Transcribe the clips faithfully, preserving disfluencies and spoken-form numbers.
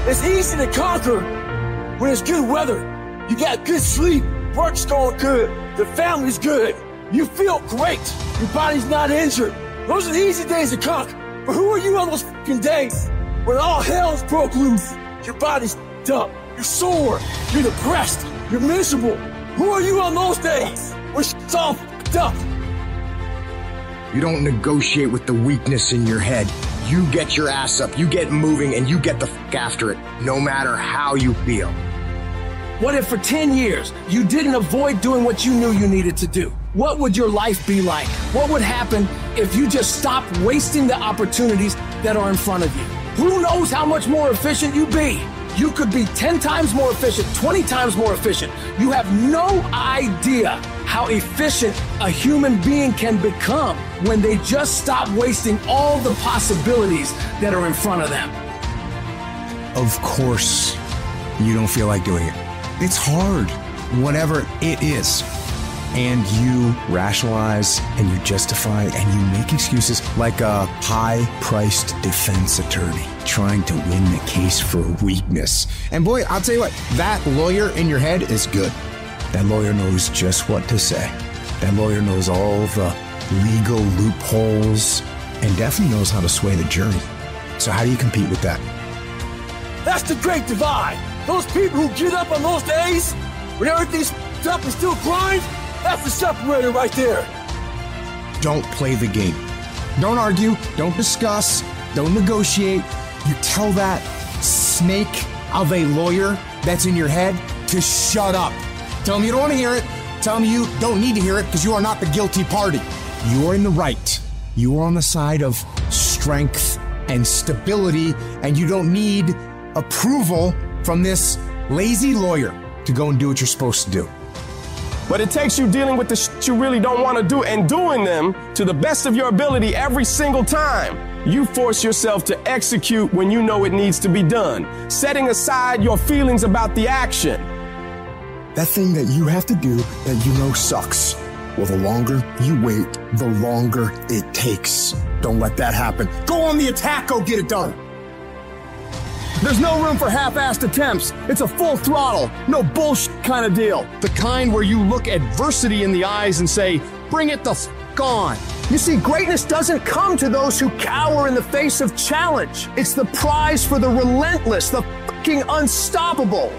It's easy to conquer when it's good weather. You got good sleep, work's going good, the family's good. You feel great, your body's not injured. Those are the easy days to conquer. But who are you on those fucking days when all hell's broke loose? Your body's f***ed up, you're sore, you're depressed, you're miserable. Who are you on those days when shit's all f***ed up? You don't negotiate with the weakness in your head. You get your ass up, you get moving, and you get the f*** after it, no matter how you feel. What if for ten years you didn't avoid doing what you knew you needed to do? What would your life be like? What would happen if you just stopped wasting the opportunities that are in front of you? Who knows how much more efficient you'd be? You could be ten times more efficient, twenty times more efficient. You have no idea how efficient a human being can become when they just stop wasting all the possibilities that are in front of them. Of course, you don't feel like doing it. It's hard, whatever it is. And you rationalize and you justify and you make excuses like a high-priced defense attorney trying to win the case for weakness. And boy, I'll tell you what, that lawyer in your head is good. That lawyer knows just what to say. That lawyer knows all the legal loopholes and definitely knows how to sway the jury. So how do you compete with that? That's the great divide. Those people who get up on those days when everything's f***ed up and still grind, that's the separator right there. Don't play the game. Don't argue. Don't discuss. Don't negotiate. You tell that snake of a lawyer that's in your head to shut up. Tell him you don't want to hear it. Tell him you don't need to hear it because you are not the guilty party. You are in the right. You are on the side of strength and stability, and you don't need approval from this lazy lawyer to go and do what you're supposed to do. But it takes you dealing with the shit you really don't want to do and doing them to the best of your ability every single time. You force yourself to execute when you know it needs to be done, setting aside your feelings about the action. That thing that you have to do that you know sucks. Well, the longer you wait, the longer it takes. Don't let that happen. Go on the attack, go get it done. There's no room for half-assed attempts. It's a full throttle, no bullshit kind of deal. The kind where you look adversity in the eyes and say, bring it the f*** on. You see, greatness doesn't come to those who cower in the face of challenge. It's the prize for the relentless, the fucking unstoppable.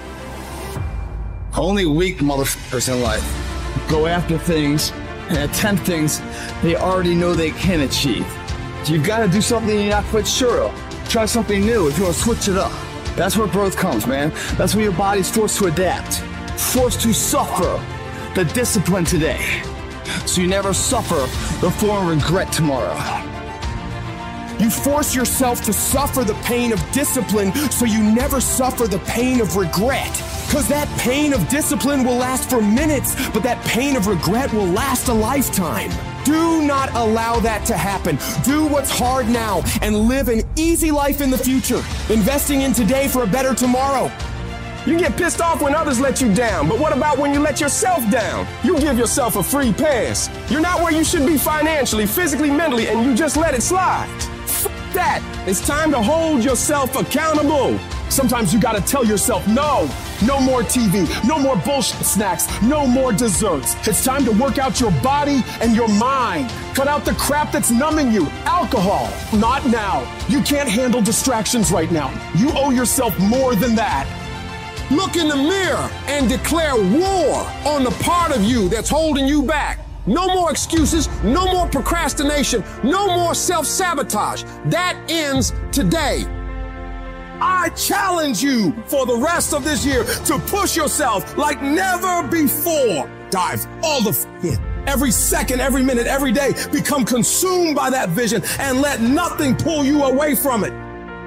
Only weak motherfuckers in life go after things and attempt things they already know they can achieve. You've got to do something you're not quite sure of. Try something new if you want to switch it up. That's where growth comes, man. That's when your body's forced to adapt, forced to suffer the discipline today, so you never suffer the form of regret tomorrow. You force yourself to suffer the pain of discipline so you never suffer the pain of regret. Because that pain of discipline will last for minutes, but that pain of regret will last a lifetime. Do not allow that to happen. Do what's hard now and live an easy life in the future, investing in today for a better tomorrow. You get pissed off when others let you down, but what about when you let yourself down? You give yourself a free pass. You're not where you should be financially, physically, mentally, and you just let it slide. F*** that. It's time to hold yourself accountable. Sometimes you gotta tell yourself, no, no more T V, no more bullshit snacks, no more desserts. It's time to work out your body and your mind. Cut out the crap that's numbing you. Alcohol, not now. You can't handle distractions right now. You owe yourself more than that. Look in the mirror and declare war on the part of you that's holding you back. No more excuses, no more procrastination, no more self-sabotage. That ends today. I challenge you for the rest of this year to push yourself like never before. Dive all the f*** in. Every second, every minute, every day, become consumed by that vision and let nothing pull you away from it.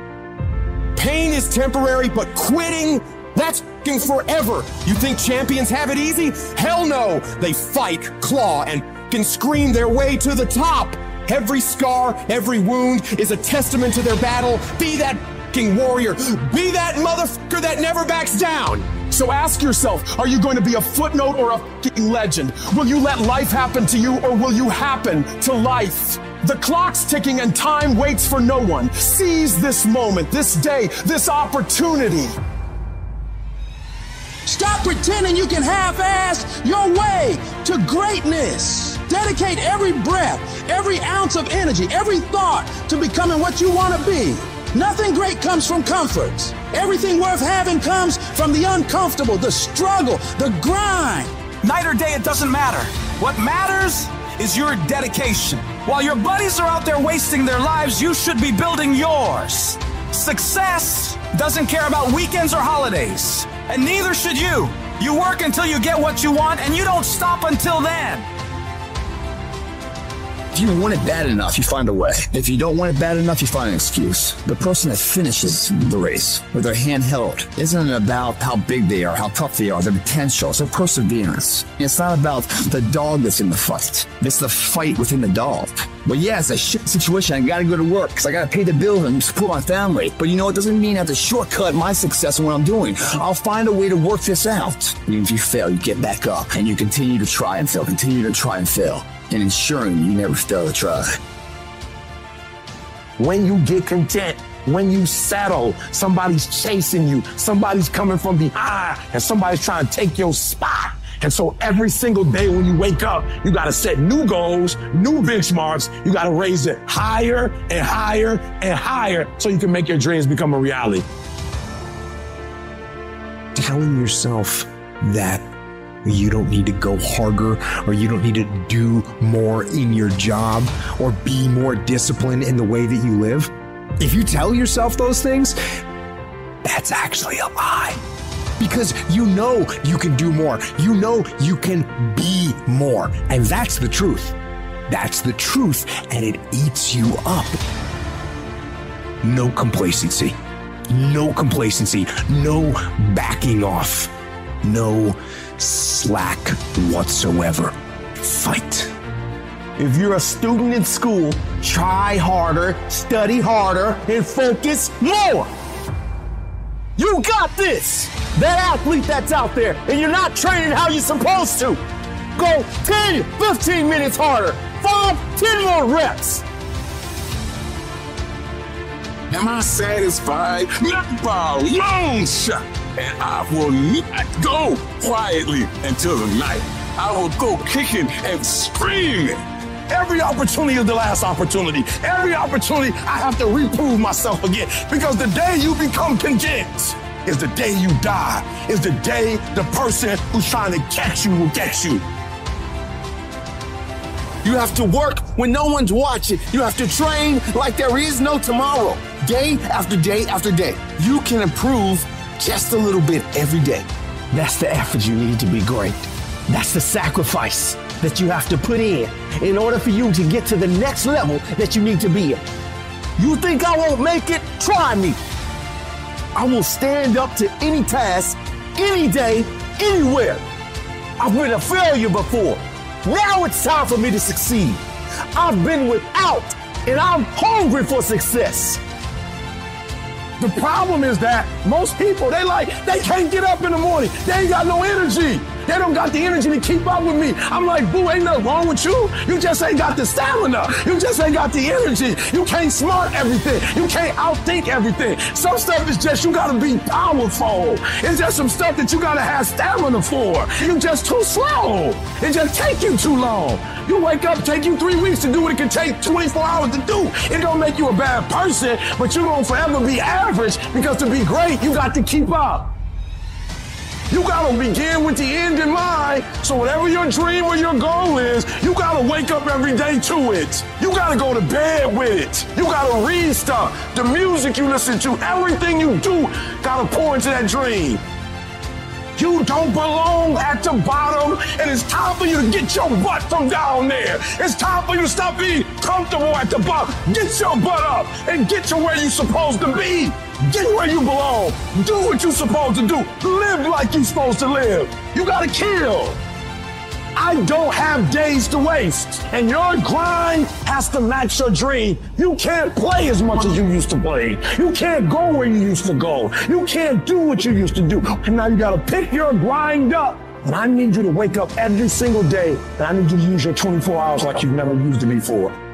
Pain is temporary, but quitting, that's f***ing forever. You think champions have it easy? Hell no. They fight, claw, and f***ing scream their way to the top. Every scar, every wound is a testament to their battle. Be that warrior. Be that motherfucker that never backs down. So ask yourself, are you going to be a footnote or a fucking legend? Will you let life happen to you or will you happen to life? The clock's ticking and time waits for no one. Seize this moment, this day, this opportunity. Stop pretending you can half-ass your way to greatness. Dedicate every breath, every ounce of energy, every thought to becoming what you want to be. Nothing great comes from comfort. Everything worth having comes from the uncomfortable, the struggle, the grind. Night or day, it doesn't matter. What matters is your dedication. While your buddies are out there wasting their lives, you should be building yours. Success doesn't care about weekends or holidays, and neither should you. You work until you get what you want, and you don't stop until then. If you want it bad enough, you find a way. If you don't want it bad enough, you find an excuse. The person that finishes the race with their hand held isn't about how big they are, how tough they are, their potential. It's their perseverance. It's not about the dog that's in the fight. It's the fight within the dog. But yeah, it's a shit situation. I gotta go to work because I gotta pay the bills and support my family. But you know, it doesn't mean I have to shortcut my success in what I'm doing. I'll find a way to work this out. Even if you fail, you get back up and you continue to try and fail, continue to try and fail, and ensuring you never fail to try. When you get content, when you settle, somebody's chasing you, somebody's coming from behind, and somebody's trying to take your spot. And so every single day when you wake up, you got to set new goals, new benchmarks. You got to raise it higher and higher and higher so you can make your dreams become a reality. Telling yourself that you don't need to go harder, or you don't need to do more in your job, or be more disciplined in the way that you live. If you tell yourself those things, that's actually a lie. Because you know you can do more. You know you can be more. And that's the truth. That's the truth, and it eats you up. No complacency. No complacency. No backing off. No slack whatsoever. Fight. If you're a student in school, try harder, study harder, and focus more. You got this. That athlete that's out there, and you're not training how you're supposed to. Go ten, fifteen minutes harder. Five, ten more reps. Am I satisfied? Not by a long shot. And I will not go quietly until the night. I will go kicking and screaming. Every opportunity is the last opportunity. Every opportunity, I have to reprove myself again. Because the day you become content is the day you die. Is the day the person who's trying to catch you will catch you. You have to work when no one's watching. You have to train like there is no tomorrow. Day after day after day. You can improve just a little bit every day. That's the effort you need to be great. That's the sacrifice that you have to put in in order for you to get to the next level that you need to be in. You think I won't make it? Try me. I will stand up to any task, any day, anywhere. I've been a failure before. Now it's time for me to succeed. I've been without, and I'm hungry for success. The problem is that most people, they like, they can't get up in the morning. They ain't got no energy. They don't got the energy to keep up with me. I'm like, boo, ain't nothing wrong with you. You just ain't got the stamina. You just ain't got the energy. You can't smart everything. You can't outthink everything. Some stuff is just, you gotta be powerful. It's just some stuff that you gotta have stamina for. You just too slow. It just take you too long. You wake up, take you three weeks to do what it can take twenty-four hours to do. It don't make you a bad person, but you gonna forever be average, because to be great, you got to keep up. You gotta begin with the end in mind. So whatever your dream or your goal is, you gotta wake up every day to it. You gotta go to bed with it. You gotta read stuff. The music you listen to, everything you do, gotta pour into that dream. You don't belong at the bottom, and it's time for you to get your butt from down there. It's time for you to stop being comfortable at the bottom. Get your butt up and get to where you're supposed to be. Get where you belong. Do what you're supposed to do. Live like you're supposed to live. You gotta kill. I don't have days to waste, and your grind has to match your dream. You can't play as much as you used to play. You can't go where you used to go. You can't do what you used to do. And now you gotta pick your grind up. And I need you to wake up every single day, and I need you to use your twenty-four hours like you've never used it before.